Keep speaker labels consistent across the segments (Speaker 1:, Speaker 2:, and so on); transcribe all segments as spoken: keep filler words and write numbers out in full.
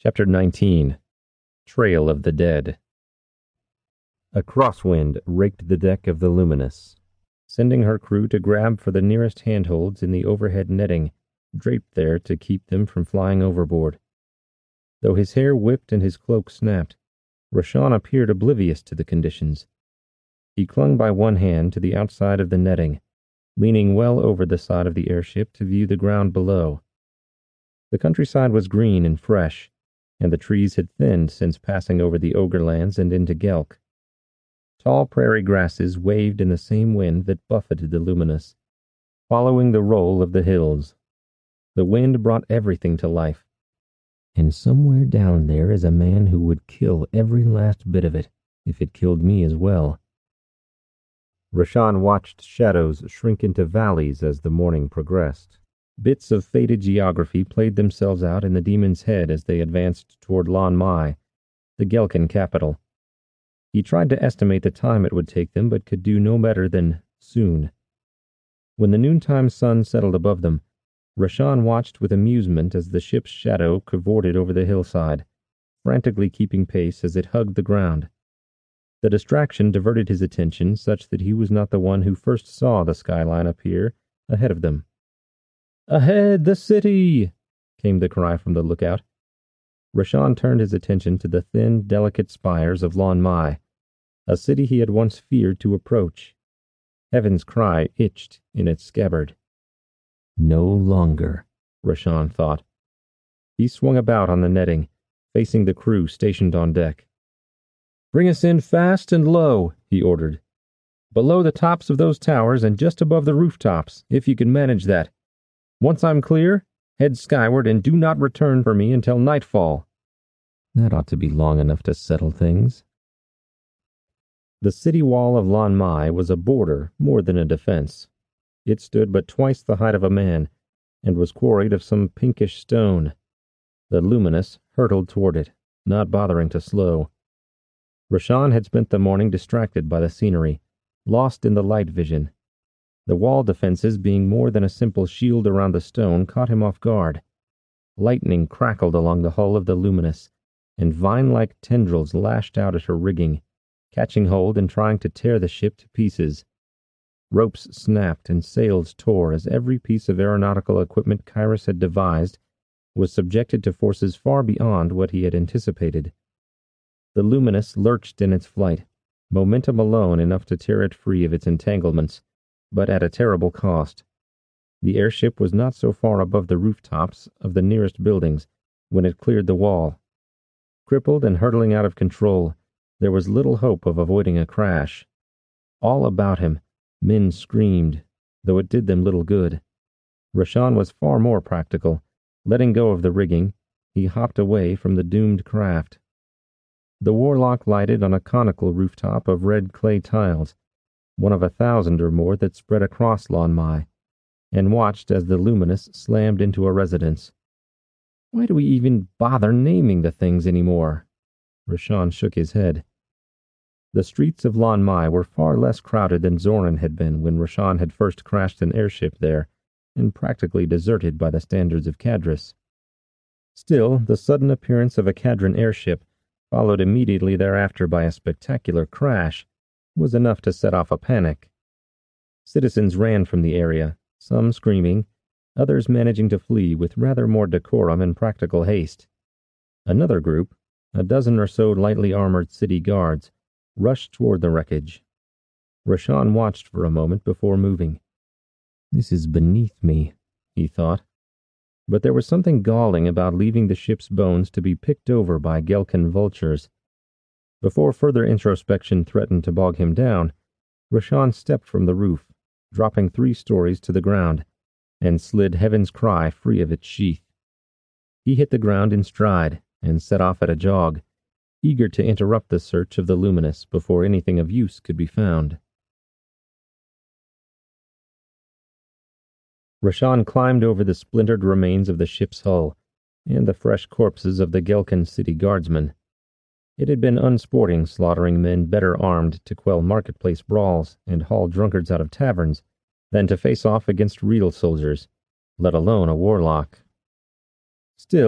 Speaker 1: Chapter nineteen. Trail of the Dead. A crosswind raked the deck of the Luminous, sending her crew to grab for the nearest handholds in the overhead netting, draped there to keep them from flying overboard. Though his hair whipped and his cloak snapped, Rashan appeared oblivious to the conditions. He clung by one hand to the outside of the netting, leaning well over the side of the airship to view the ground below. The countryside was green and fresh, and the trees had thinned since passing over the Ogrelands and into Gelk. Tall prairie grasses waved in the same wind that buffeted the Luminous, following the roll of the hills. The wind brought everything to life. And somewhere down there is a man who would kill every last bit of it, if it killed me as well. Rashan watched shadows shrink into valleys as the morning progressed. Bits of faded geography played themselves out in the demon's head as they advanced toward Lan Mai, the Gelkan capital. He tried to estimate the time it would take them, but could do no better than soon. When the noontime sun settled above them, Rashan watched with amusement as the ship's shadow cavorted over the hillside, frantically keeping pace as it hugged the ground. The distraction diverted his attention such that he was not the one who first saw the skyline appear ahead of them. "Ahead, the city!" came the cry from the lookout. Rashan turned his attention to the thin, delicate spires of Lan Mai, a city he had once feared to approach. Heaven's cry itched in its scabbard. No longer, Rashan thought. He swung about on the netting, facing the crew stationed on deck. "Bring us in fast and low," he ordered. "Below the tops of those towers and just above the rooftops, if you can manage that. Once I'm clear, head skyward and do not return for me until nightfall." That ought to be long enough to settle things. The city wall of Lan Mai was a border more than a defense. It stood but twice the height of a man, and was quarried of some pinkish stone. The Luminous hurtled toward it, not bothering to slow. Rashan had spent the morning distracted by the scenery, lost in the light vision. The wall defenses being more than a simple shield around the stone caught him off guard. Lightning crackled along the hull of the Luminous, and vine-like tendrils lashed out at her rigging, catching hold and trying to tear the ship to pieces. Ropes snapped and sails tore as every piece of aeronautical equipment Kyrus had devised was subjected to forces far beyond what he had anticipated. The Luminous lurched in its flight, momentum alone enough to tear it free of its entanglements, but at a terrible cost. The airship was not so far above the rooftops of the nearest buildings when it cleared the wall. Crippled and hurtling out of control, there was little hope of avoiding a crash. All about him, men screamed, though it did them little good. Rashan was far more practical. Letting go of the rigging, he hopped away from the doomed craft. The Warlock lighted on a conical rooftop of red clay tiles, one of a thousand or more that spread across Lan Mai, and watched as the Luminous slammed into a residence. Why do we even bother naming the things anymore? Rashan shook his head. The streets of Lan Mai were far less crowded than Zoran had been when Rashan had first crashed an airship there, and practically deserted by the standards of Cadris. Still, the sudden appearance of a Cadran airship, followed immediately thereafter by a spectacular crash, was enough to set off a panic. Citizens ran from the area, some screaming, others managing to flee with rather more decorum and practical haste. Another group, a dozen or so lightly armored city guards, rushed toward the wreckage. Rashan watched for a moment before moving. This is beneath me, he thought. But there was something galling about leaving the ship's bones to be picked over by Gelkan vultures. Before further introspection threatened to bog him down, Rashan stepped from the roof, dropping three stories to the ground, and slid Heaven's Cry free of its sheath. He hit the ground in stride and set off at a jog, eager to interrupt the search of the Luminous before anything of use could be found. Rashan climbed over the splintered remains of the ship's hull and the fresh corpses of the Gelkan city guardsmen. It had been unsporting slaughtering men better armed to quell marketplace brawls and haul drunkards out of taverns than to face off against real soldiers, let alone a warlock. Still,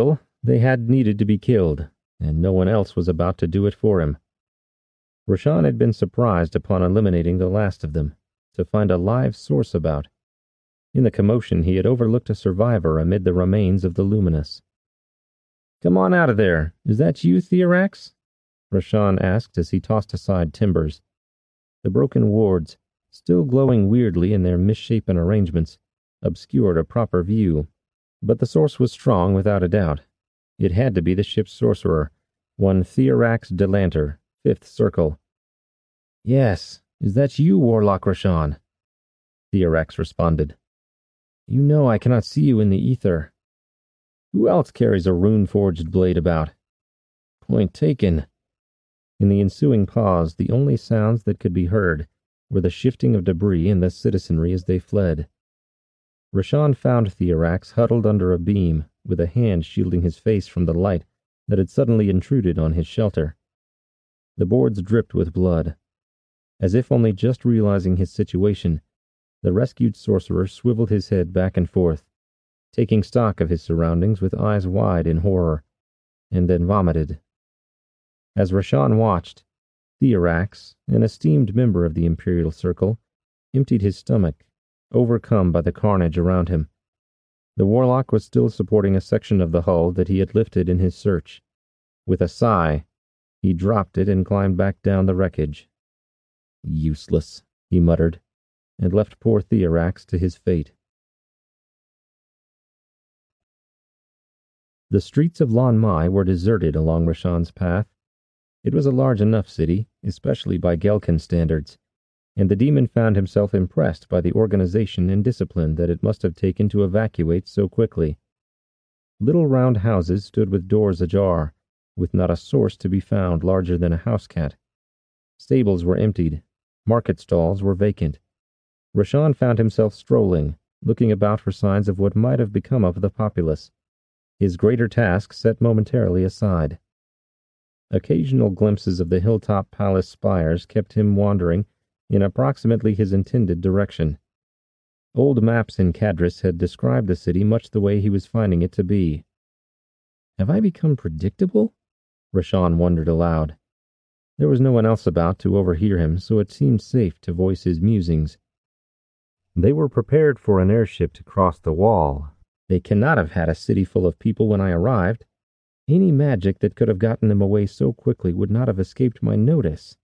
Speaker 1: They had needed to be killed, and no one else was about to do it for him. Roshan had been surprised upon eliminating the last of them, to find a live source about. In the commotion, he had overlooked a survivor amid the remains of the Luminous. "Come on out of there. Is that you, Theorax?" Roshan asked as he tossed aside timbers. The broken wards, still glowing weirdly in their misshapen arrangements, obscured a proper view. But the source was strong without a doubt. It had to be the ship's sorcerer, one Theorax Delanter, Fifth Circle. "Yes, is that you, Warlock Roshan?" Theorax responded. "You know I cannot see you in the ether. Who else carries a rune-forged blade about?" "Point taken." In the ensuing pause, the only sounds that could be heard were the shifting of debris and the citizenry as they fled. Roshan found Theorax huddled under a beam, with a hand shielding his face from the light that had suddenly intruded on his shelter. The boards dripped with blood. As if only just realizing his situation, the rescued sorcerer swiveled his head back and forth, taking stock of his surroundings with eyes wide in horror, and then vomited. As Roshan watched, Theorax, an esteemed member of the Imperial Circle, emptied his stomach, overcome by the carnage around him. The Warlock was still supporting a section of the hull that he had lifted in his search. With a sigh, he dropped it and climbed back down the wreckage. "Useless," he muttered, and left poor Theorax to his fate. The streets of Lan Mai were deserted along Roshan's path. It was a large enough city, especially by Gelkan standards, and the demon found himself impressed by the organization and discipline that it must have taken to evacuate so quickly. Little round houses stood with doors ajar, with not a source to be found larger than a house cat. Stables were emptied. Market stalls were vacant. Roshan found himself strolling, looking about for signs of what might have become of the populace, his greater task set momentarily aside. Occasional glimpses of the hilltop palace spires kept him wandering in approximately his intended direction. Old maps in Cadris had described the city much the way he was finding it to be. "Have I become predictable?" Roshan wondered aloud. There was no one else about to overhear him, so it seemed safe to voice his musings. They were prepared for an airship to cross the wall. They cannot have had a city full of people when I arrived. Any magic that could have gotten them away so quickly would not have escaped my notice.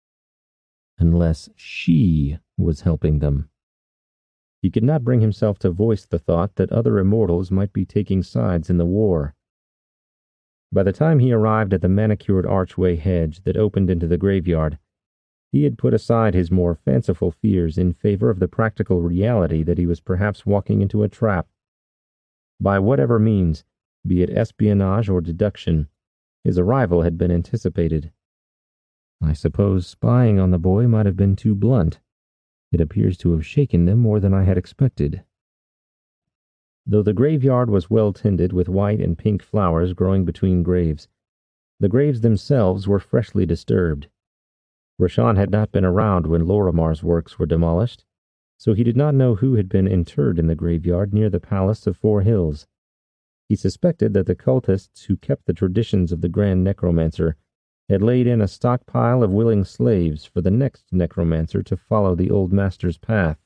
Speaker 1: Unless she was helping them. He could not bring himself to voice the thought that other immortals might be taking sides in the war. By the time he arrived at the manicured archway hedge that opened into the graveyard, he had put aside his more fanciful fears in favor of the practical reality that he was perhaps walking into a trap. By whatever means, be it espionage or deduction, his arrival had been anticipated. I suppose spying on the boy might have been too blunt. It appears to have shaken them more than I had expected. Though the graveyard was well tended with white and pink flowers growing between graves, the graves themselves were freshly disturbed. Roshan had not been around when Lorimar's works were demolished, so he did not know who had been interred in the graveyard near the Palace of Four Hills. He suspected that the cultists who kept the traditions of the Grand Necromancer had laid in a stockpile of willing slaves for the next necromancer to follow the old master's path.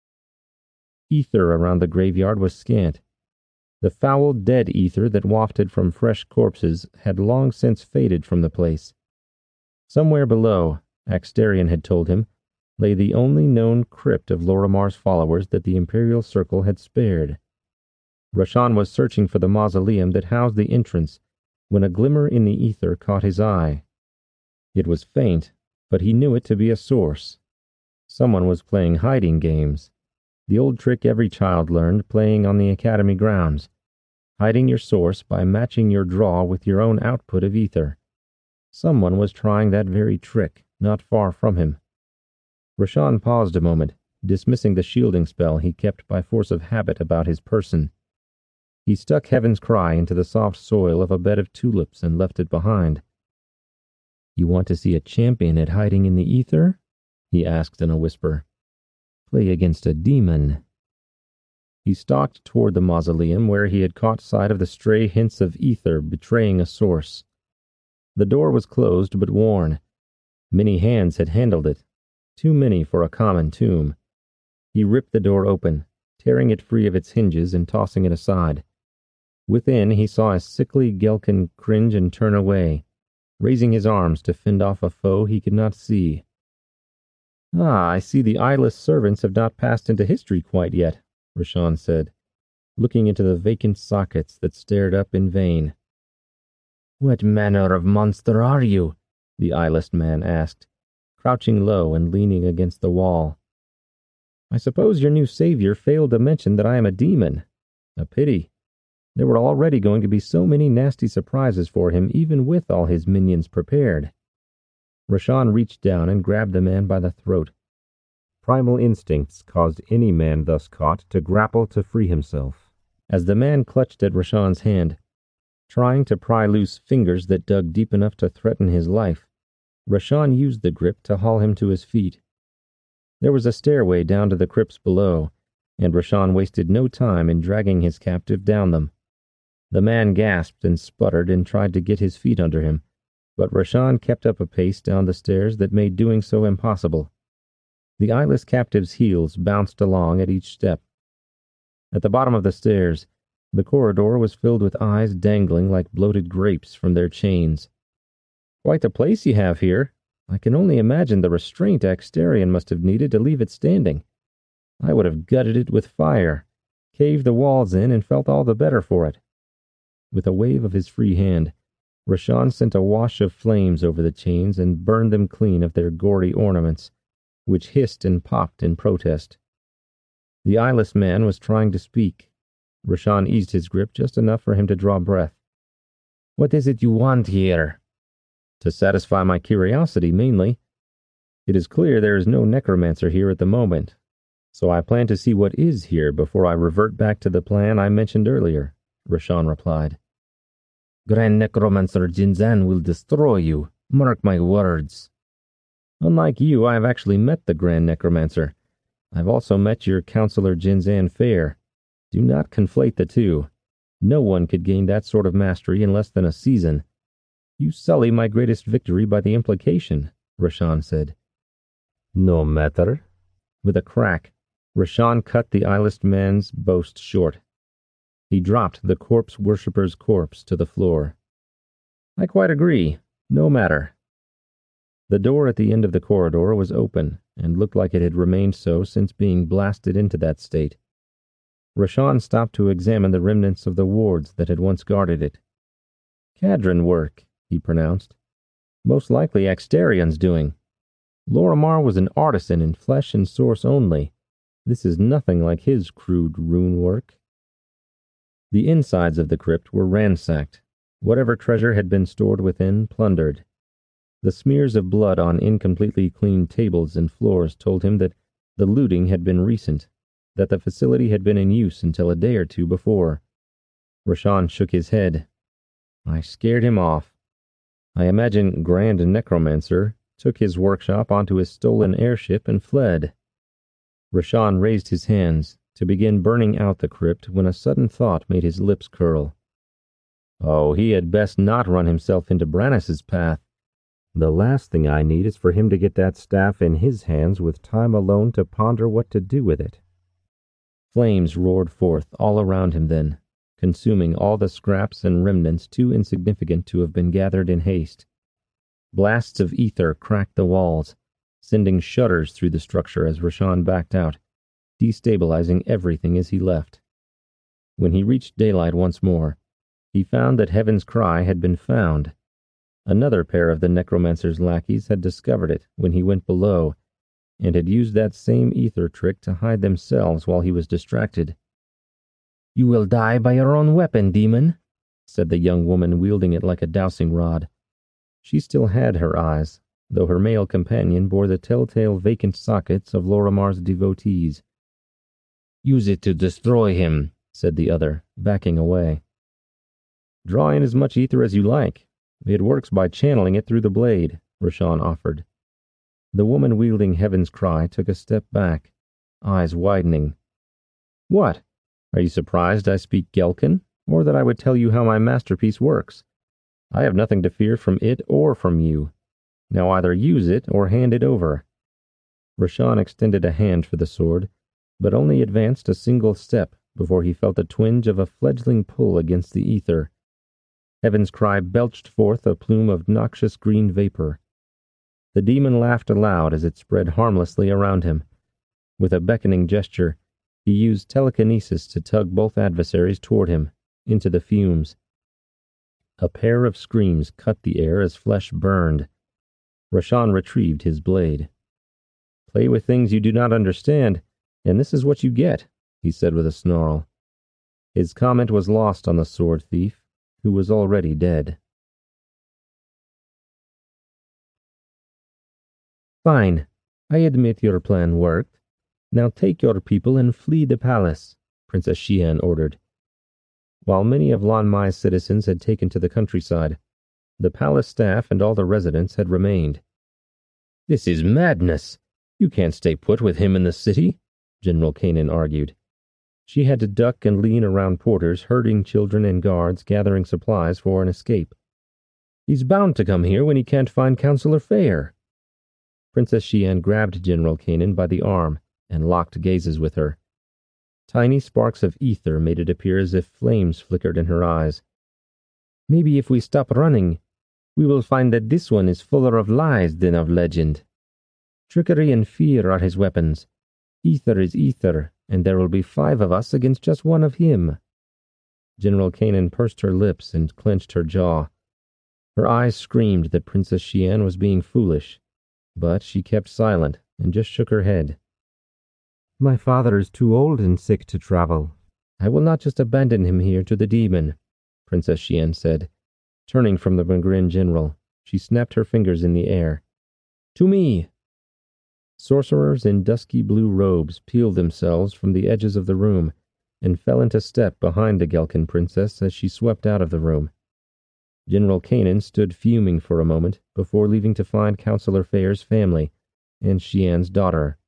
Speaker 1: Ether around the graveyard was scant. The foul dead ether that wafted from fresh corpses had long since faded from the place. Somewhere below, Axtarion had told him, lay the only known crypt of Lorimar's followers that the Imperial Circle had spared. Roshan was searching for the mausoleum that housed the entrance when a glimmer in the ether caught his eye. It was faint, but he knew it to be a source. Someone was playing hiding games. The old trick every child learned playing on the academy grounds, hiding your source by matching your draw with your own output of ether. Someone was trying that very trick, not far from him. Roshan paused a moment, dismissing the shielding spell he kept by force of habit about his person. He stuck Heaven's Cry into the soft soil of a bed of tulips and left it behind. "You want to see a champion at hiding in the ether?" he asked in a whisper. "Play against a demon." He stalked toward the mausoleum where he had caught sight of the stray hints of ether betraying a source. The door was closed but worn. Many hands had handled it, too many for a common tomb. He ripped the door open, tearing it free of its hinges and tossing it aside. Within, he saw a sickly Gelkin cringe and turn away, raising his arms to fend off a foe he could not see. "Ah, I see the eyeless servants have not passed into history quite yet," Rashan said, looking into the vacant sockets that stared up in vain. "What manner of monster are you?" the eyeless man asked, crouching low and leaning against the wall. "I suppose your new savior failed to mention that I am a demon. A pity. There were already going to be so many nasty surprises for him, even with all his minions prepared." Rashan reached down and grabbed the man by the throat. Primal instincts caused any man thus caught to grapple to free himself. As the man clutched at Rashan's hand, trying to pry loose fingers that dug deep enough to threaten his life, Rashan used the grip to haul him to his feet. There was a stairway down to the crypts below, and Rashan wasted no time in dragging his captive down them. The man gasped and sputtered and tried to get his feet under him, but Rashan kept up a pace down the stairs that made doing so impossible. The eyeless captive's heels bounced along at each step. At the bottom of the stairs, the corridor was filled with eyes dangling like bloated grapes from their chains. "Quite a place you have here. I can only imagine the restraint Axtarion must have needed to leave it standing. I would have gutted it with fire, caved the walls in, and felt all the better for it." With a wave of his free hand, Rashan sent a wash of flames over the chains and burned them clean of their gory ornaments, which hissed and popped in protest. The eyeless man was trying to speak. Rashan eased his grip just enough for him to draw breath. "What is it you want here?" "To satisfy my curiosity, mainly. It is clear there is no necromancer here at the moment, so I plan to see what is here before I revert back to the plan I mentioned earlier," Rashan replied. "Grand Necromancer Jinzan will destroy you. Mark my words." "Unlike you, I have actually met the Grand Necromancer. I've also met your counselor Jinzan Fair. Do not conflate the two. No one could gain that sort of mastery in less than a season. You sully my greatest victory by the implication," Rashan said. "No matter." With a crack, Rashan cut the eyeless man's boast short. He dropped the corpse worshipper's corpse to the floor. "I quite agree. No matter." The door at the end of the corridor was open, and looked like it had remained so since being blasted into that state. Rashan stopped to examine the remnants of the wards that had once guarded it. "Cadron work," he pronounced. "Most likely Axtarion's doing. Lorimar was an artisan in flesh and source only. This is nothing like his crude rune work." The insides of the crypt were ransacked. Whatever treasure had been stored within, plundered. The smears of blood on incompletely cleaned tables and floors told him that the looting had been recent, that the facility had been in use until a day or two before. Rashan shook his head. "I scared him off. I imagine Grand Necromancer took his workshop onto his stolen airship and fled." Rashan raised his hands to begin burning out the crypt when a sudden thought made his lips curl. Oh, he had best not run himself into Brannis's path. The last thing I need is for him to get that staff in his hands with time alone to ponder what to do with it. Flames roared forth all around him then, consuming all the scraps and remnants too insignificant to have been gathered in haste. Blasts of ether cracked the walls, sending shudders through the structure as Rashan backed out, destabilizing everything as he left. When he reached daylight once more, he found that Heaven's Cry had been found. Another pair of the necromancer's lackeys had discovered it when he went below, and had used that same ether trick to hide themselves while he was distracted. "You will die by your own weapon, demon," said the young woman wielding it like a dowsing rod. She still had her eyes, though her male companion bore the telltale vacant sockets of Lorimar's devotees. "Use it to destroy him," said the other, backing away. "Draw in as much ether as you like. It works by channeling it through the blade," Rashan offered. The woman wielding Heaven's Cry took a step back, eyes widening. "What? Are you surprised I speak Gelkin, or that I would tell you how my masterpiece works? I have nothing to fear from it or from you. Now either use it or hand it over." Rashan extended a hand for the sword, but only advanced a single step before he felt a twinge of a fledgling pull against the ether. Heaven's Cry belched forth a plume of noxious green vapor. The demon laughed aloud as it spread harmlessly around him. With a beckoning gesture, he used telekinesis to tug both adversaries toward him, into the fumes. A pair of screams cut the air as flesh burned. Rashan retrieved his blade. "Play with things you do not understand, and this is what you get," he said with a snarl. His comment was lost on the sword thief, who was already dead. "Fine. I admit your plan worked. Now take your people and flee the palace," Princess Xian ordered. While many of Lan Mai's citizens had taken to the countryside, the palace staff and all the residents had remained. "This is madness. You can't stay put with him in the city," General Kanan argued. She had to duck and lean around porters, herding children and guards, gathering supplies for an escape. "He's bound to come here when he can't find Counselor Fair." Princess Xian grabbed General Kanan by the arm and locked gazes with her. Tiny sparks of ether made it appear as if flames flickered in her eyes. "Maybe if we stop running, we will find that this one is fuller of lies than of legend. Trickery and fear are his weapons. Ether is ether, and there will be five of us against just one of him." General Kanan pursed her lips and clenched her jaw. Her eyes screamed that Princess Xian was being foolish, but she kept silent and just shook her head. "My father is too old and sick to travel. I will not just abandon him here to the demon," Princess Xian said. Turning from the Magrin general, she snapped her fingers in the air. "To me!" Sorcerers in dusky blue robes peeled themselves from the edges of the room and fell into step behind the Gelkin princess as she swept out of the room. General Kanan stood fuming for a moment before leaving to find Counselor Fair's family and Xian's daughter.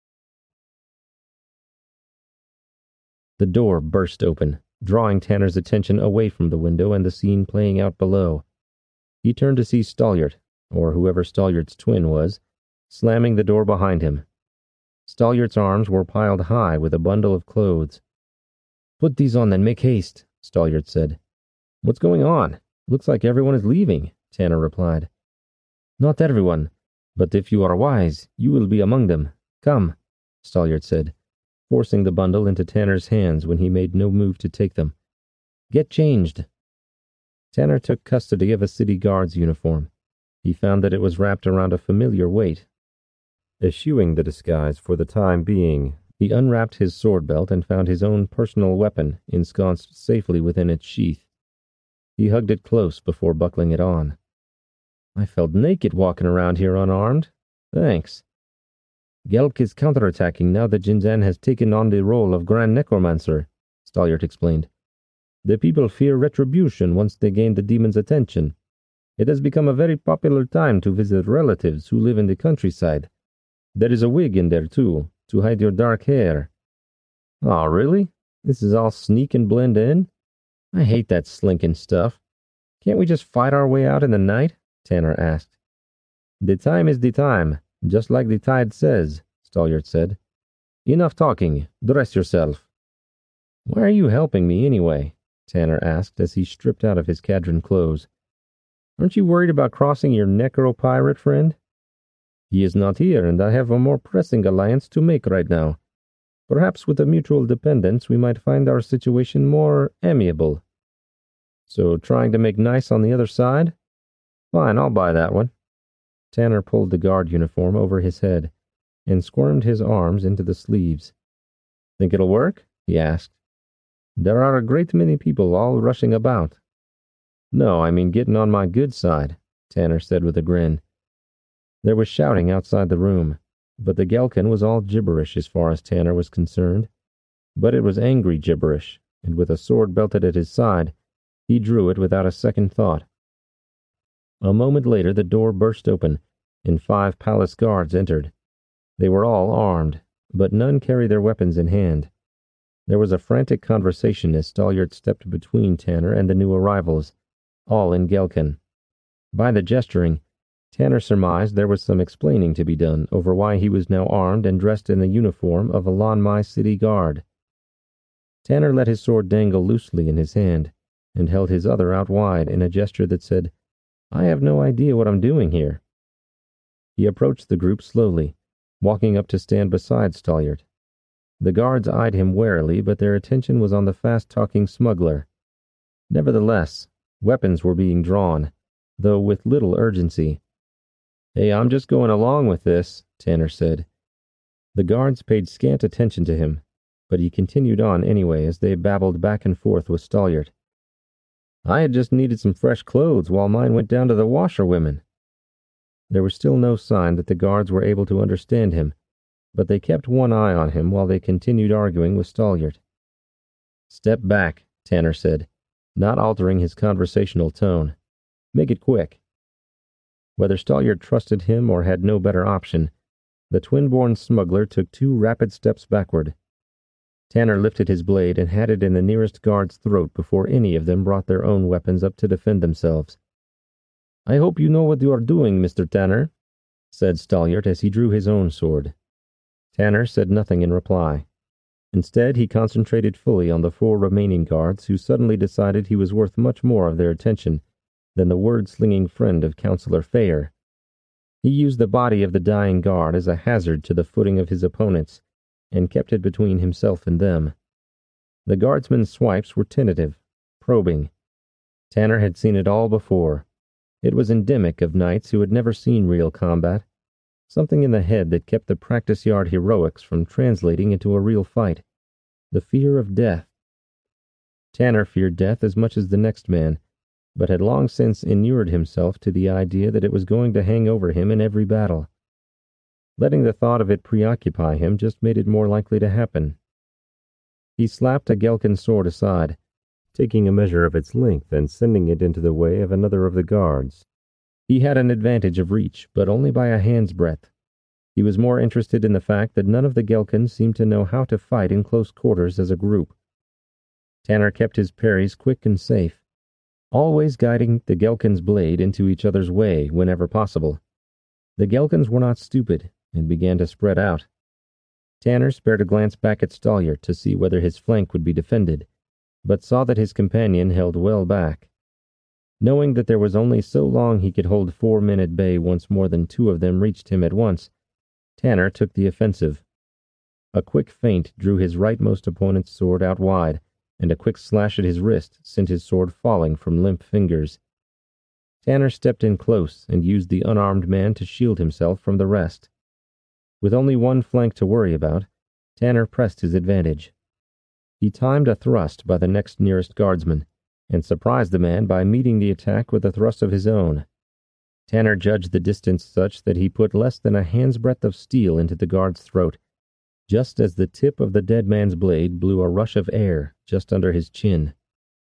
Speaker 1: The door burst open, drawing Tanner's attention away from the window and the scene playing out below. He turned to see Stalliart, or whoever Stalliart's twin was, slamming the door behind him. Stalliart's arms were piled high with a bundle of clothes. "Put these on and make haste," Stalliart said. "What's going on? Looks like everyone is leaving," Tanner replied. "Not everyone, but if you are wise, you will be among them. Come," Stalliart said, forcing the bundle into Tanner's hands when he made no move to take them. "Get changed." Tanner took custody of a city guard's uniform. He found that it was wrapped around a familiar weight. Eschewing the disguise for the time being, he unwrapped his sword belt and found his own personal weapon ensconced safely within its sheath. He hugged it close before buckling it on. "I felt naked walking around here unarmed. Thanks." "Gelk is counterattacking now that Jinzan has taken on the role of Grand Necromancer," Stalliart explained. "The people fear retribution once they gain the demon's attention. It has become a very popular time to visit relatives who live in the countryside. There is a wig in there, too, to hide your dark hair." "Aw, really? This is all sneak and blend in? I hate that slinking stuff. Can't we just fight our way out in the night?" Tanner asked. "The time is the time, just like the tide says," Stalliart said. "Enough talking. Dress yourself." "Why are you helping me anyway?" Tanner asked as he stripped out of his Cadron clothes. "Aren't you worried about crossing your necro-pirate friend?" "He is not here, and I have a more pressing alliance to make right now. Perhaps with a mutual dependence we might find our situation more amiable." "So trying to make nice on the other side? Fine, I'll buy that one." Tanner pulled the guard uniform over his head and squirmed his arms into the sleeves. "Think it'll work?" he asked. "There are a great many people all rushing about." "No, I mean getting on my good side," Tanner said with a grin. There was shouting outside the room, but the Gelkin was all gibberish as far as Tanner was concerned. But it was angry gibberish, and with a sword belted at his side, he drew it without a second thought. A moment later the door burst open, and five palace guards entered. They were all armed, but none carried their weapons in hand. There was a frantic conversation as Stalliart stepped between Tanner and the new arrivals, all in Gelkan. By the gesturing, Tanner surmised there was some explaining to be done over why he was now armed and dressed in the uniform of a Lan Mai city guard. Tanner let his sword dangle loosely in his hand, and held his other out wide in a gesture that said, "I have no idea what I'm doing here." He approached the group slowly, walking up to stand beside Stalliart. The guards eyed him warily, but their attention was on the fast-talking smuggler. Nevertheless, weapons were being drawn, though with little urgency. "Hey, I'm just going along with this," Tanner said. The guards paid scant attention to him, but he continued on anyway as they babbled back and forth with Stalliart. "I had just needed some fresh clothes while mine went down to the washerwomen." There was still no sign that the guards were able to understand him, but they kept one eye on him while they continued arguing with Stalliart. "Step back," Tanner said, not altering his conversational tone. "Make it quick." Whether Stalliart trusted him or had no better option, the twin-born smuggler took two rapid steps backward. Tanner lifted his blade and had it in the nearest guard's throat before any of them brought their own weapons up to defend themselves. "I hope you know what you are doing, Mister Tanner," said Stalliart as he drew his own sword. Tanner said nothing in reply. Instead, he concentrated fully on the four remaining guards who suddenly decided he was worth much more of their attention than the word-slinging friend of Counselor Phayer. He used the body of the dying guard as a hazard to the footing of his opponents, and kept it between himself and them. The guardsmen's swipes were tentative, probing. Tanner had seen it all before. It was endemic of knights who had never seen real combat, something in the head that kept the practice yard heroics from translating into a real fight, the fear of death. Tanner feared death as much as the next man, but had long since inured himself to the idea that it was going to hang over him in every battle. Letting the thought of it preoccupy him just made it more likely to happen. He slapped a Gelkan sword aside, taking a measure of its length and sending it into the way of another of the guards. He had an advantage of reach, but only by a hand's breadth. He was more interested in the fact that none of the Gelkans seemed to know how to fight in close quarters as a group. Tanner kept his parries quick and safe, always guiding the Gelkan's blade into each other's way whenever possible. The Gelkans were not stupid, and began to spread out. Tanner spared a glance back at Stalliart to see whether his flank would be defended, but saw that his companion held well back. Knowing that there was only so long he could hold four men at bay once more than two of them reached him at once, Tanner took the offensive. A quick feint drew his rightmost opponent's sword out wide, and a quick slash at his wrist sent his sword falling from limp fingers. Tanner stepped in close and used the unarmed man to shield himself from the rest. With only one flank to worry about, Tanner pressed his advantage. He timed a thrust by the next nearest guardsman, and surprised the man by meeting the attack with a thrust of his own. Tanner judged the distance such that he put less than a hand's breadth of steel into the guard's throat, just as the tip of the dead man's blade blew a rush of air just under his chin.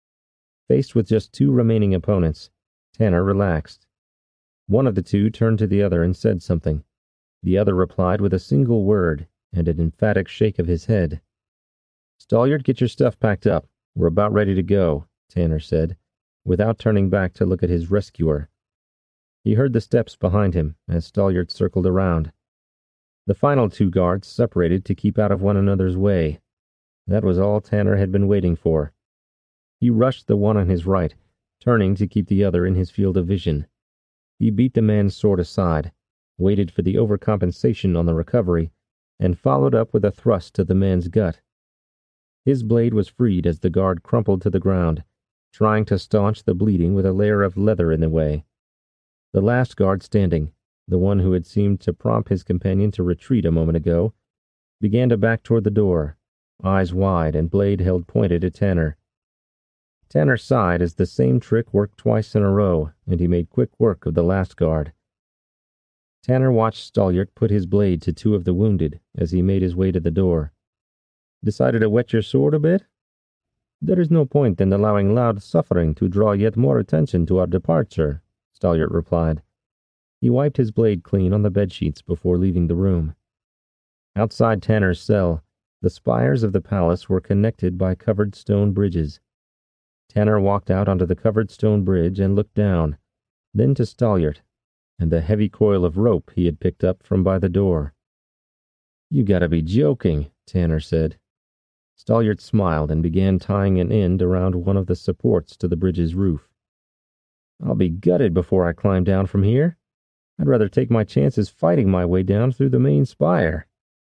Speaker 1: Faced with just two remaining opponents, Tanner relaxed. One of the two turned to the other and said something. The other replied with a single word and an emphatic shake of his head. "Stalliart, get your stuff packed up. We're about ready to go," Tanner said, without turning back to look at his rescuer. He heard the steps behind him as Stalliart circled around. The final two guards separated to keep out of one another's way. That was all Tanner had been waiting for. He rushed the one on his right, turning to keep the other in his field of vision. He beat the man's sword aside, waited for the overcompensation on the recovery, and followed up with a thrust to the man's gut. His blade was freed as the guard crumpled to the ground, trying to staunch the bleeding with a layer of leather in the way. The last guard standing, the one who had seemed to prompt his companion to retreat a moment ago, began to back toward the door, eyes wide and blade held pointed at Tanner. Tanner sighed as the same trick worked twice in a row, and he made quick work of the last guard. Tanner watched Stalliart put his blade to two of the wounded as he made his way to the door. "Decided to wet your sword a bit? There is no point in allowing loud suffering to draw yet more attention to our departure," Stalliart replied. He wiped his blade clean on the bedsheets before leaving the room. Outside Tanner's cell, The spires of the palace were connected by covered stone bridges. Tanner walked out onto the covered stone bridge and looked down, then to Stalliart, and the heavy coil of rope he had picked up from by the door. "You gotta be joking," Tanner said. Stalliart smiled and began tying an end around one of the supports to the bridge's roof. "I'll be gutted before I climb down from here. I'd rather take my chances fighting my way down through the main spire."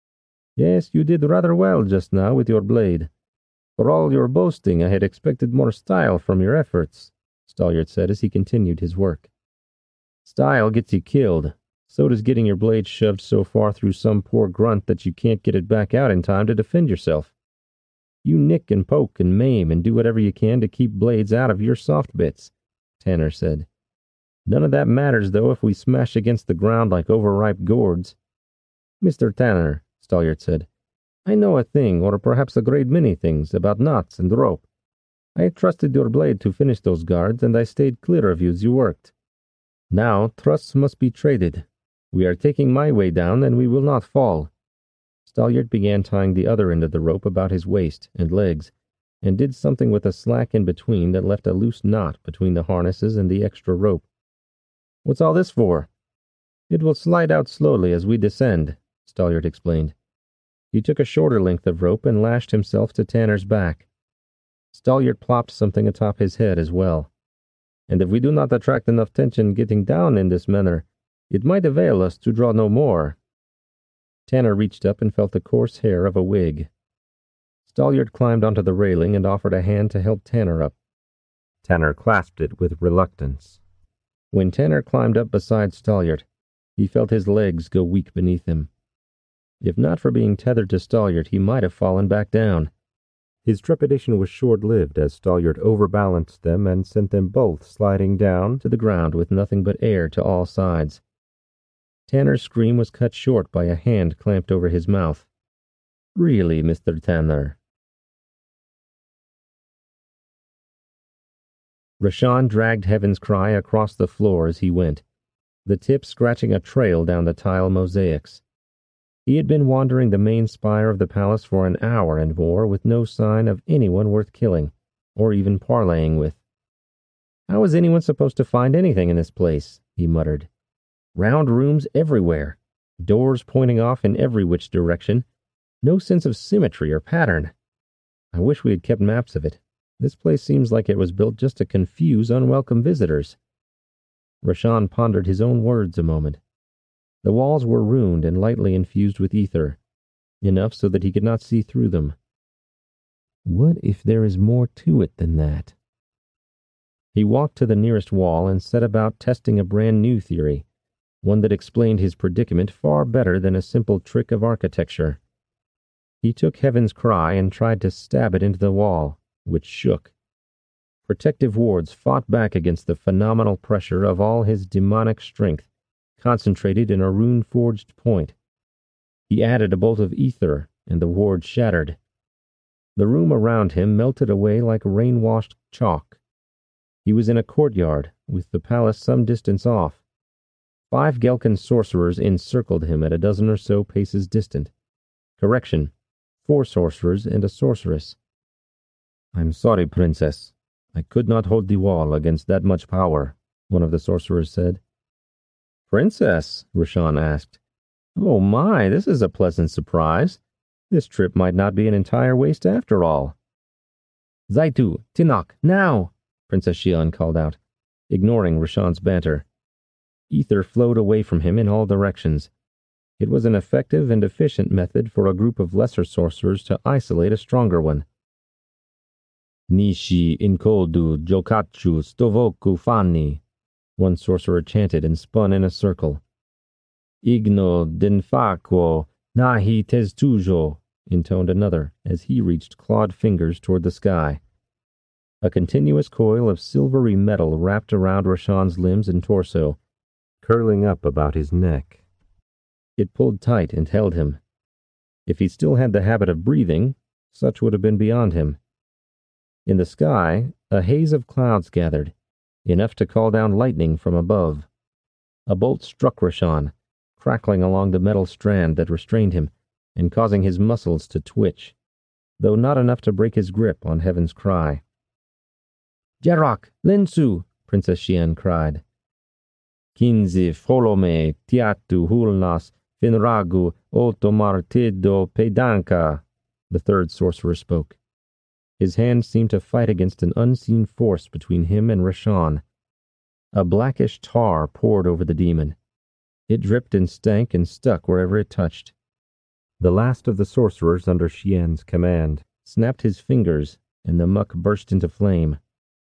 Speaker 1: "Yes, you did rather well just now with your blade. For all your boasting, I had expected more style from your efforts," Stalliart said as he continued his work. "Style gets you killed. So does getting your blade shoved so far through some poor grunt that you can't get it back out in time to defend yourself. You nick and poke and maim and do whatever you can to keep blades out of your soft bits," Tanner said. "None of that matters, though, if we smash against the ground like overripe gourds." "Mister Tanner," Stalliart said, "I know a thing, or perhaps a great many things, about knots and rope. I trusted your blade to finish those guards, and I stayed clear of you as you worked. Now, trusts must be traded. We are taking my way down, and we will not fall." Stalliart began tying the other end of the rope about his waist and legs, and did something with a slack in between that left a loose knot between the harnesses and the extra rope. "What's all this for?" "It will slide out slowly as we descend," Stalliart explained. He took a shorter length of rope and lashed himself to Tanner's back. Stalliart plopped something atop his head as well. "And if we do not attract enough tension getting down in this manner, it might avail us to draw no more." Tanner reached up and felt the coarse hair of a wig. Stalliart climbed onto the railing and offered a hand to help Tanner up. Tanner clasped it with reluctance. When Tanner climbed up beside Stalliart, he felt his legs go weak beneath him. If not for being tethered to Stalliart, he might have fallen back down. His trepidation was short-lived as Stalliart overbalanced them and sent them both sliding down to the ground with nothing but air to all sides. Tanner's scream was cut short by a hand clamped over his mouth. "Really, Mister Tanner." Rashawn dragged Heaven's Cry across the floor as he went, the tip scratching a trail down the tile mosaics. He had been wandering the main spire of the palace for an hour and more with no sign of anyone worth killing, or even parleying with. "How is anyone supposed to find anything in this place?" he muttered. "Round rooms everywhere, doors pointing off in every which direction, no sense of symmetry or pattern. I wish we had kept maps of it. This place seems like it was built just to confuse unwelcome visitors." Rashawn pondered his own words a moment. The walls were ruined and lightly infused with ether, enough so that he could not see through them. What if there is more to it than that? He walked to the nearest wall and set about testing a brand new theory, one that explained his predicament far better than a simple trick of architecture. He took Heaven's Cry and tried to stab it into the wall, which shook. Protective wards fought back against the phenomenal pressure of all his demonic strength, concentrated in a rune-forged point. He added a bolt of ether, and the ward shattered. The room around him melted away like rain-washed chalk. He was in a courtyard, with the palace some distance off. Five Gelkan sorcerers encircled him at a dozen or so paces distant. Correction, four sorcerers and a sorceress. "I'm sorry, Princess. I could not hold the wall against that much power," one of the sorcerers said. "Princess?" Rashawn asked. "Oh my, this is a pleasant surprise. This trip might not be an entire waste after all." "Zaitu, Tinok, now!" Princess Xian called out, ignoring Rashawn's banter. Ether flowed away from him in all directions. It was an effective and efficient method for a group of lesser sorcerers to isolate a stronger one. "Nishi inkodu jokachu stovoku fani," one sorcerer chanted and spun in a circle. "Igno denfako nahi testujo," intoned another as he reached clawed fingers toward the sky. A continuous coil of silvery metal wrapped around Rashawn's limbs and torso, curling up about his neck. It pulled tight and held him. If he still had the habit of breathing, such would have been beyond him. In the sky, a haze of clouds gathered, enough to call down lightning from above. A bolt struck Rashawn, crackling along the metal strand that restrained him, and causing his muscles to twitch, though not enough to break his grip on Heaven's Cry. "Jarok, Lensu!" Princess Xian cried. "Quinze folome tiatu hulnas finragu otomartido pedanka," the third sorcerer spoke. His hand seemed to fight against an unseen force between him and Rashan. A blackish tar poured over the demon. It dripped and stank and stuck wherever it touched. The last of the sorcerers under Xian's command snapped his fingers, and the muck burst into flame.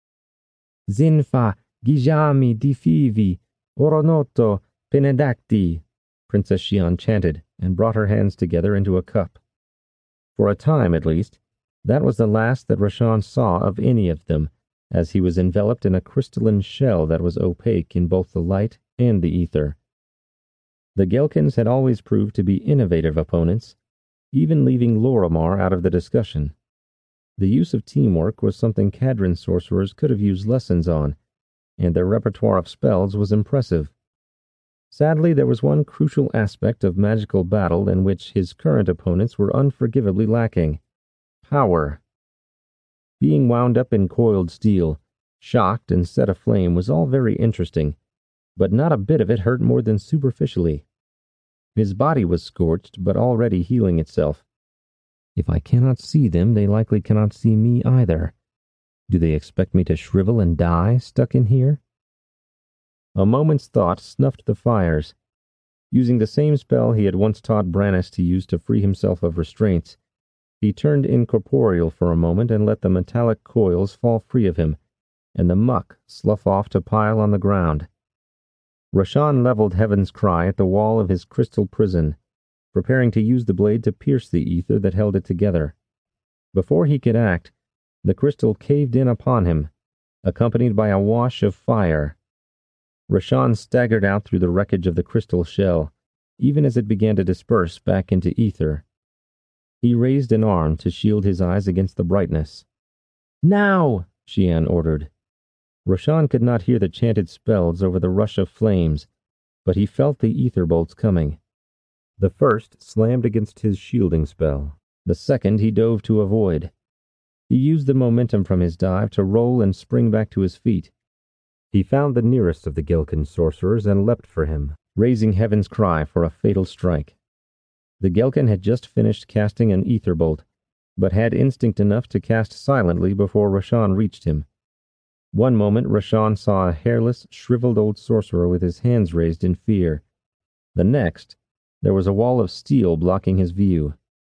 Speaker 1: "Zinfa gijami difivi oronoto penedacti," Princess Xian chanted, and brought her hands together into a cup. For a time, at least, that was the last that Rashan saw of any of them, as he was enveloped in a crystalline shell that was opaque in both the light and the ether. The Gelkins had always proved to be innovative opponents, even leaving Lorimar out of the discussion. The use of teamwork was something Kharadron sorcerers could have used lessons on, and their repertoire of spells was impressive. Sadly, there was one crucial aspect of magical battle in which his current opponents were unforgivably lacking: power. Being wound up in coiled steel, shocked and set aflame was all very interesting, but not a bit of it hurt more than superficially. His body was scorched, but already healing itself. If I cannot see them, they likely cannot see me either. Do they expect me to shrivel and die, stuck in here? A moment's thought snuffed the fires. Using the same spell he had once taught Brannis to use to free himself of restraints, he turned incorporeal for a moment and let the metallic coils fall free of him, and the muck slough off to pile on the ground. Rashan leveled Heaven's Cry at the wall of his crystal prison, preparing to use the blade to pierce the ether that held it together. Before he could act, the crystal caved in upon him, accompanied by a wash of fire. Rashan staggered out through the wreckage of the crystal shell, even as it began to disperse back into ether. He raised an arm to shield his eyes against the brightness. "Now!" Xian ordered. Rashan could not hear the chanted spells over the rush of flames, but he felt the ether bolts coming. The first slammed against his shielding spell. The second he dove to avoid. He used the momentum from his dive to roll and spring back to his feet. He found the nearest of the Gelkin sorcerers and leapt for him, raising Heaven's Cry for a fatal strike. The Gelkin had just finished casting an ether bolt, but had instinct enough to cast silently before Rashan reached him. One moment Rashan saw a hairless, shriveled old sorcerer with his hands raised in fear. The next, there was a wall of steel blocking his view.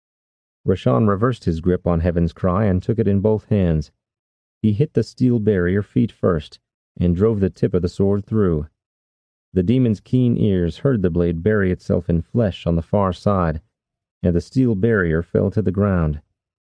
Speaker 1: Rashan reversed his grip on Heaven's Cry and took it in both hands. He hit the steel barrier feet first, and drove the tip of the sword through. The demon's keen ears heard the blade bury itself in flesh on the far side, and the steel barrier fell to the ground.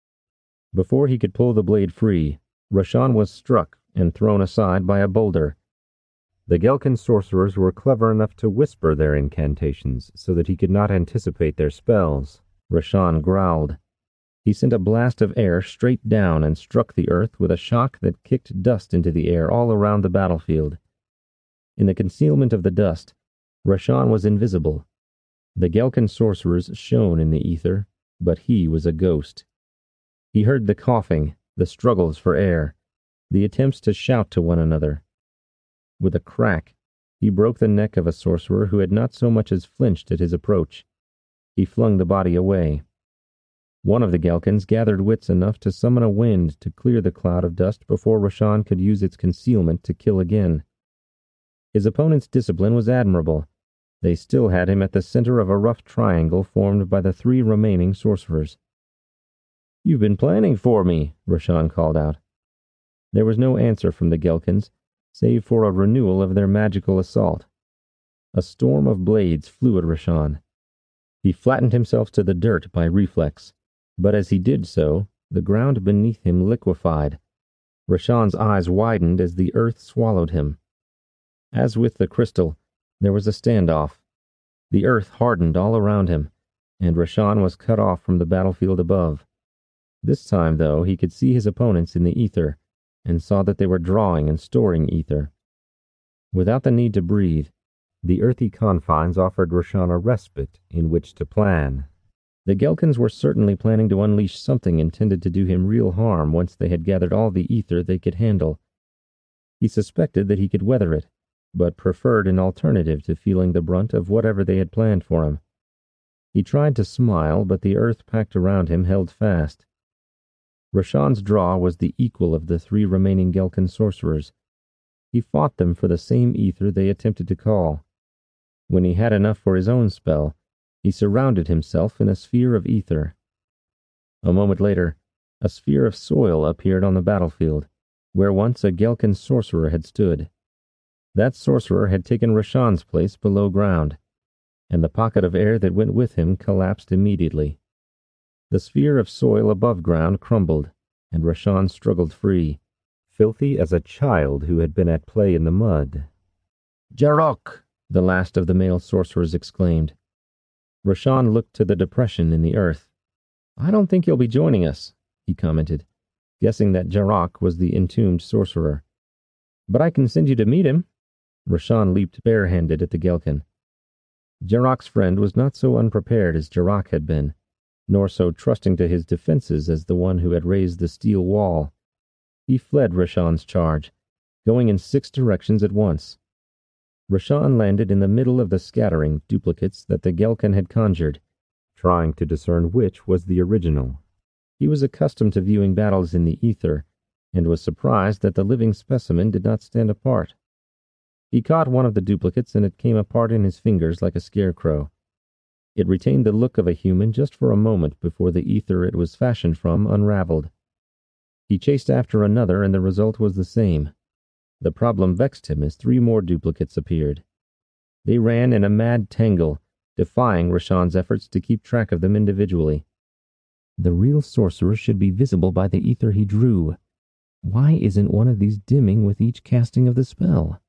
Speaker 1: Before he could pull the blade free, Rashan was struck and thrown aside by a boulder. The Gelkin sorcerers were clever enough to whisper their incantations so that he could not anticipate their spells. Rashan growled. He sent a blast of air straight down and struck the earth with a shock that kicked dust into the air all around the battlefield. In the concealment of the dust, Rashan was invisible. The Gelkin sorcerers shone in the ether, but he was a ghost. He heard the coughing, the struggles for air, the attempts to shout to one another. With a crack, he broke the neck of a sorcerer who had not so much as flinched at his approach. He flung the body away. One of the Gelkins gathered wits enough to summon a wind to clear the cloud of dust before Rashan could use its concealment to kill again. His opponent's discipline was admirable. They still had him at the center of a rough triangle formed by the three remaining sorcerers. "You've been planning for me," Rashan called out. There was no answer from the Gelkins, save for a renewal of their magical assault. A storm of blades flew at Rashan. He flattened himself to the dirt by reflex, but as he did so, the ground beneath him liquefied. Rashan's eyes widened as the earth swallowed him. As with the crystal, there was a standoff. The earth hardened all around him, and Rashan was cut off from the battlefield above. This time, though, he could see his opponents in the ether, and saw that they were drawing and storing ether. Without the need to breathe, the earthy confines offered Rashan a respite in which to plan. The Gelkins were certainly planning to unleash something intended to do him real harm once they had gathered all the ether they could handle. He suspected that he could weather it, but preferred an alternative to feeling the brunt of whatever they had planned for him. He tried to smile, but the earth packed around him held fast. Rashawn's draw was the equal of the three remaining Gelkin sorcerers. He fought them for the same ether they attempted to call. When he had enough for his own spell, he surrounded himself in a sphere of ether. A moment later, a sphere of soil appeared on the battlefield, where once a Gelkin sorcerer had stood. That sorcerer had taken Rashawn's place below ground, and the pocket of air that went with him collapsed immediately. The sphere of soil above ground crumbled, and Rashawn struggled free, filthy as a child who had been at play in the mud. "Jarok!" the last of the male sorcerers exclaimed. Rashawn looked to the depression in the earth. "I don't think you'll be joining us," he commented, guessing that Jarok was the entombed sorcerer. "But I can send you to meet him." Rashawn leaped barehanded at the Gelkin. Jarok's friend was not so unprepared as Jarok had been, nor so trusting to his defenses as the one who had raised the steel wall. He fled Rashawn's charge, going in six directions at once. Rashawn landed in the middle of the scattering duplicates that the Gelkin had conjured, trying to discern which was the original. He was accustomed to viewing battles in the ether, and was surprised that the living specimen did not stand apart. He caught one of the duplicates, and it came apart in his fingers like a scarecrow. It retained the look of a human just for a moment before the ether it was fashioned from unraveled. He chased after another, and the result was the same. The problem vexed him as three more duplicates appeared. They ran in a mad tangle, defying Rashawn's efforts to keep track of them individually. The real sorcerer should be visible by the ether he drew. Why isn't one of these dimming with each casting of the spell?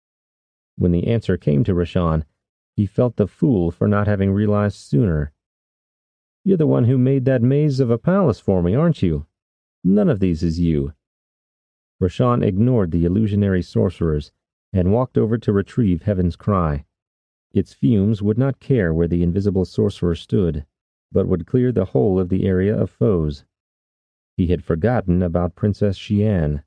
Speaker 1: When the answer came to Rashawn, he felt the fool for not having realized sooner. "You're the one who made that maze of a palace for me, aren't you? None of these is you." Rashawn ignored the illusionary sorcerers and walked over to retrieve Heaven's Cry. Its fumes would not care where the invisible sorcerer stood, but would clear the whole of the area of foes. He had forgotten about Princess Xian.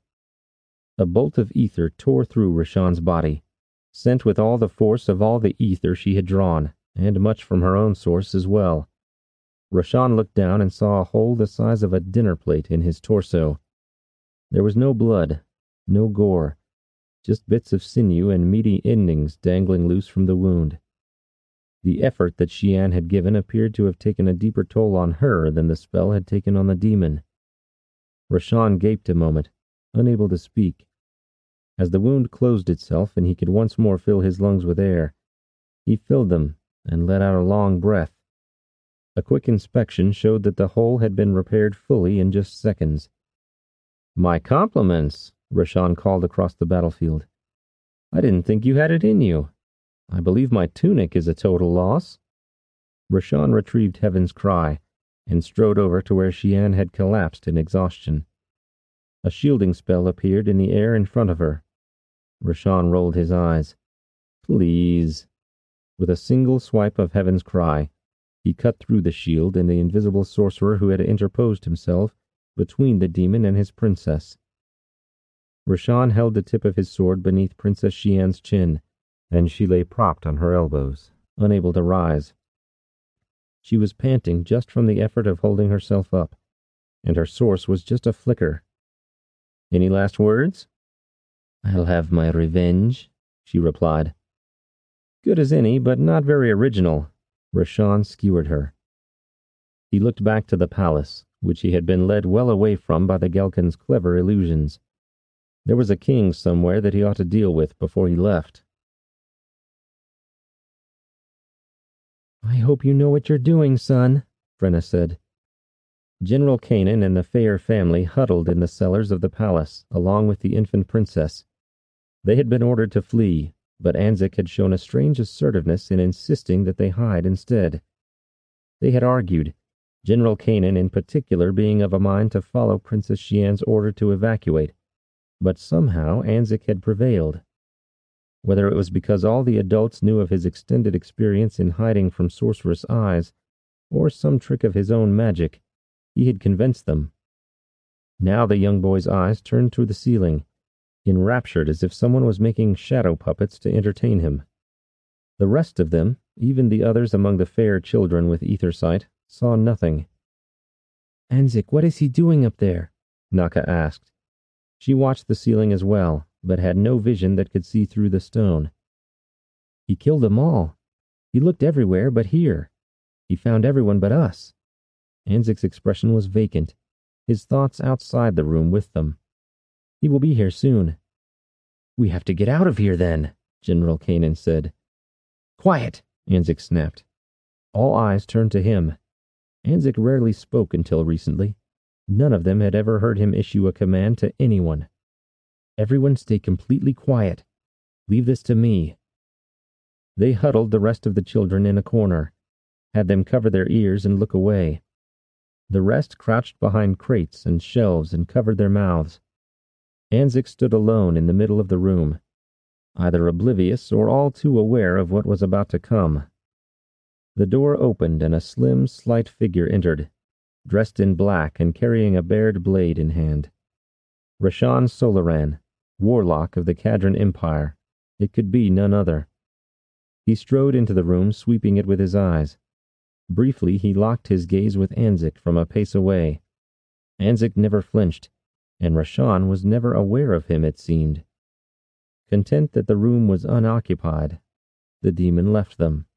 Speaker 1: A bolt of ether tore through Rashawn's body, sent with all the force of all the ether she had drawn, and much from her own source as well. Rashawn looked down and saw a hole the size of a dinner plate in his torso. There was no blood, no gore, just bits of sinew and meaty endings dangling loose from the wound. The effort that Xian had given appeared to have taken a deeper toll on her than the spell had taken on the demon. Rashawn gaped a moment, unable to speak. As the wound closed itself and he could once more fill his lungs with air, he filled them and let out a long breath. A quick inspection showed that the hole had been repaired fully in just seconds. "My compliments," Rashawn called across the battlefield. "I didn't think you had it in you. I believe my tunic is a total loss." Rashawn retrieved Heaven's Cry and strode over to where Xian had collapsed in exhaustion. A shielding spell appeared in the air in front of her. Rashawn rolled his eyes. "Please." With a single swipe of Heaven's Cry, he cut through the shield and the invisible sorcerer who had interposed himself between the demon and his princess. Rashawn held the tip of his sword beneath Princess Xian's chin, and she lay propped on her elbows, unable to rise. She was panting just from the effort of holding herself up, and her source was just a flicker. "Any last words?" "I'll have my revenge," she replied. "Good as any, but not very original." Rashawn skewered her. He looked back to the palace, which he had been led well away from by the Gelkin's clever illusions. There was a king somewhere that he ought to deal with before he left. "I hope you know what you're doing, son," Frenna said. General Kanan and the Fair family huddled in the cellars of the palace, along with the infant princess. They had been ordered to flee, but Anzik had shown a strange assertiveness in insisting that they hide instead. They had argued, General Kanan in particular being of a mind to follow Princess Xian's order to evacuate, but somehow Anzik had prevailed. Whether it was because all the adults knew of his extended experience in hiding from sorceress eyes, or some trick of his own magic, he had convinced them. Now the young boy's eyes turned to the ceiling, enraptured as if someone was making shadow puppets to entertain him. The rest of them, even the others among the fair children with ether sight, saw nothing. "Anzik, what is he doing up there?" Naka asked. She watched the ceiling as well, but had no vision that could see through the stone. "He killed them all. He looked everywhere but here. He found everyone but us." Anzik's expression was vacant, his thoughts outside the room with them. "He will be here soon." "We have to get out of here then," General Kanan said. "Quiet," Anzik snapped. All eyes turned to him. Anzik rarely spoke until recently. None of them had ever heard him issue a command to anyone. "Everyone stay completely quiet. Leave this to me." They huddled the rest of the children in a corner, had them cover their ears and look away. The rest crouched behind crates and shelves and covered their mouths. Anzik stood alone in the middle of the room, either oblivious or all too aware of what was about to come. The door opened and a slim, slight figure entered, dressed in black and carrying a bared blade in hand. Rashan Solaran, warlock of the Kadran Empire. It could be none other. He strode into the room, sweeping it with his eyes. Briefly, he locked his gaze with Anzik from a pace away. Anzik never flinched, and Rashan was never aware of him, it seemed. Content that the room was unoccupied, the demon left them.